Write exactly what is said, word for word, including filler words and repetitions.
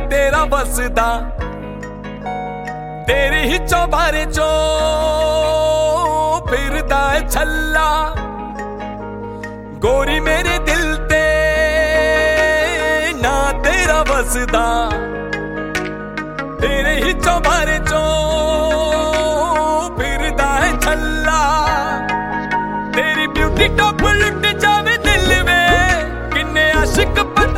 तेरा बसदा, तेरी ही चौबारे चो फिरदा है छल्ला। गोरी मेरे दिल ते ना तेरा बसदा, तेरे ही चौबारे चो